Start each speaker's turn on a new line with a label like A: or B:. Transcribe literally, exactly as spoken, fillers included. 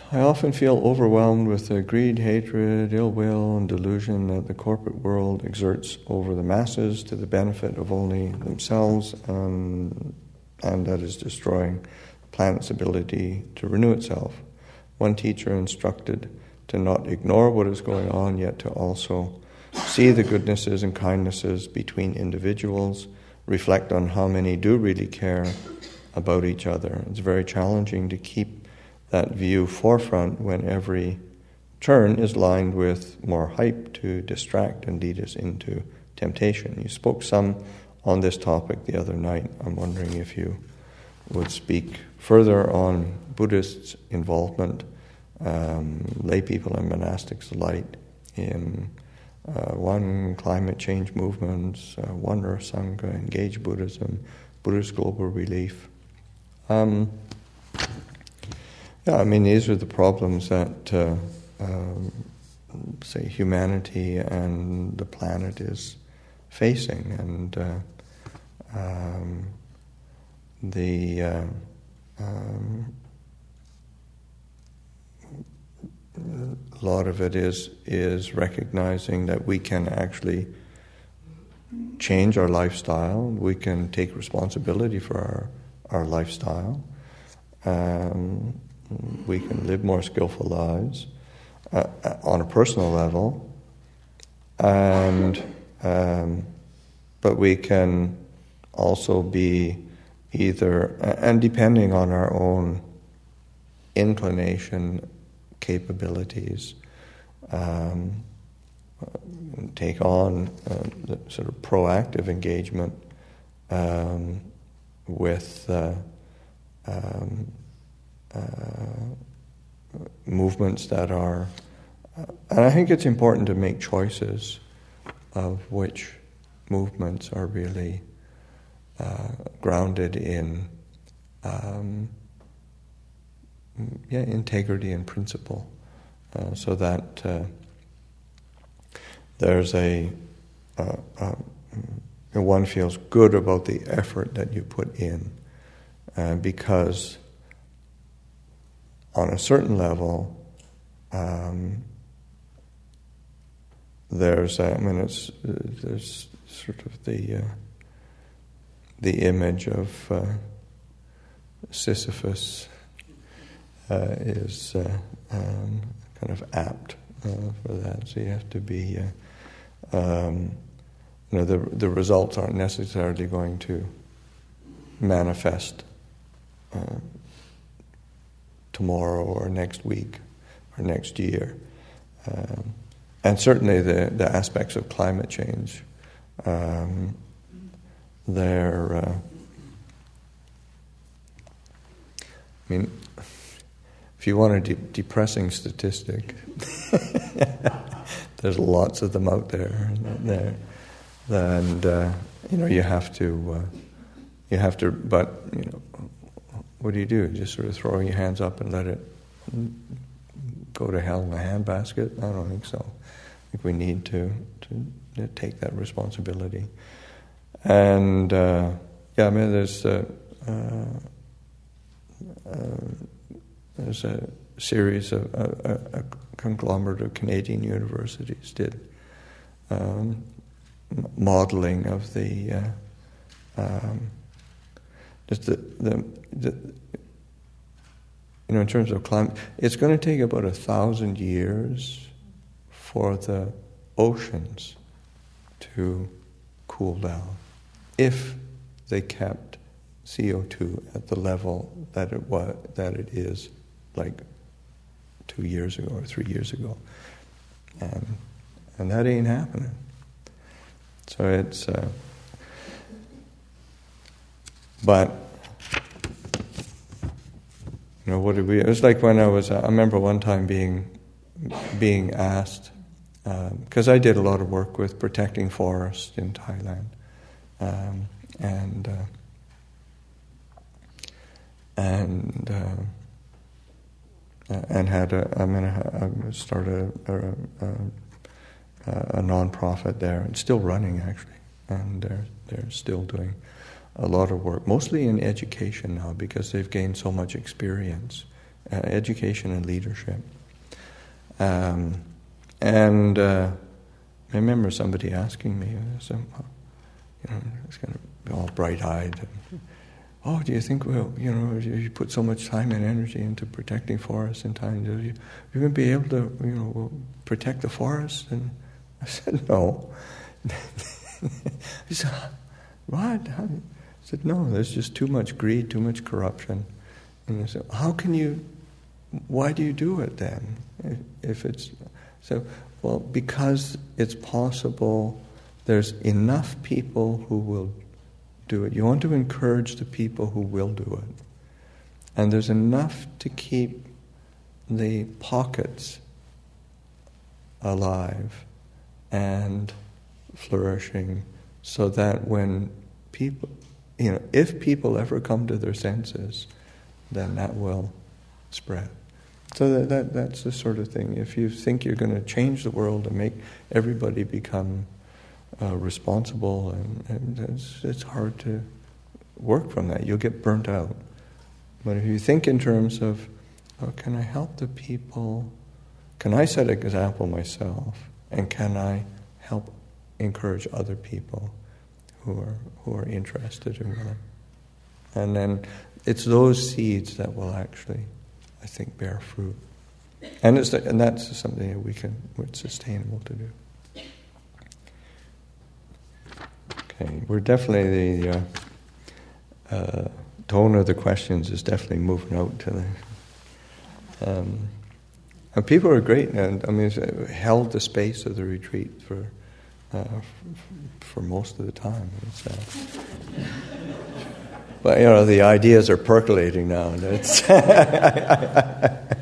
A: I often feel overwhelmed with the greed, hatred, ill will, and delusion that the corporate world exerts over the masses to the benefit of only themselves, and, and that is destroying the planet's ability to renew itself. One teacher instructed to not ignore what is going on, yet to also see the goodnesses and kindnesses between individuals, reflect on how many do really care about each other. It's very challenging to keep that view forefront when every turn is lined with more hype to distract and lead us into temptation. You spoke some on this topic the other night. I'm wondering if you would speak further on Buddhists' involvement, um, lay people and monastics alike, in uh, one climate change movements, uh, one Earth Sangha, Engage Buddhism, Buddhist Global Relief. Um, Yeah, I mean, these are the problems that, uh, um, say, humanity and the planet is facing, and uh, um, the uh, um, a lot of it is is recognizing that we can actually change our lifestyle. We can take responsibility for our our lifestyle. Um, We can live more skillful lives uh, on a personal level, and um, but we can also be either, and depending on our own inclination, capabilities, um, take on uh, the sort of proactive engagement um, with uh, um, Uh, movements that are, uh, and I think it's important to make choices of which movements are really uh, grounded in, um, yeah, integrity and principle, uh, so that uh, there's a, uh, uh, one feels good about the effort that you put in, uh, because on a certain level, um, there's, I mean, it's, there's sort of the uh, the image of uh, Sisyphus uh, is uh, um, kind of apt uh, for that. So you have to be, uh, um, you know, the the results aren't necessarily going to manifest Uh, tomorrow or next week or next year. Um, and certainly the, the aspects of climate change, um, they're, uh, I mean, if you want a de- depressing statistic, there's lots of them out there. there and, uh, you know, you have to, uh, you have to, but, you know, what do you do? Just sort of throw your hands up and let it go to hell in a handbasket? I don't think so. I think we need to, to take that responsibility. And, uh, yeah, I mean, there's, uh, uh, uh, there's a series of, uh, a, a conglomerate of Canadian universities did um, modeling of the, uh, um, Just the, the, the, you know, in terms of climate, it's going to take about a thousand years for the oceans to cool down if they kept C O two at the level that it was, that it is, like two years ago or three years ago, and and that ain't happening. So it's. Uh, But, you know, what did we, it was like when I was, I remember one time being being asked, because um, I did a lot of work with protecting forests in Thailand, um, and, uh, and, uh, and had a, I'm going to start a, a, a, a non-profit there. It's still running, actually, and they're, they're still doing a lot of work, mostly in education now, because they've gained so much experience uh, education and leadership. Um, and uh, I remember somebody asking me, so, you know, it's kind of all bright-eyed. And, oh, do you think, well, you know, you put so much time and energy into protecting forests in time, do you, you going to be able to, you know, protect the forest? And I said, no. He said, what? How? I said, no, there's just too much greed, too much corruption. And I said, how can you, why do you do it then? If it's, so, well, because it's possible there's enough people who will do it. You want to encourage the people who will do it. And there's enough to keep the pockets alive and flourishing, so that when people, you know, if people ever come to their senses, then that will spread. So that, that that's the sort of thing. If you think you're going to change the world and make everybody become uh, responsible, and, and it's, it's hard to work from that. You'll get burnt out. But if you think in terms of, oh, can I help the people? Can I set an example myself? And can I help encourage other people who are who are interested and willing? And then it's those seeds that will actually, I think, bear fruit. And it's and that's something that we can, it's sustainable to do. Okay, we're definitely the uh, uh, tone of the questions is definitely moving out to the. Um, and people are great, and I mean, it's held the space of the retreat for uh, f- for most of the time. It's, uh, but you know, the ideas are percolating now, and it's.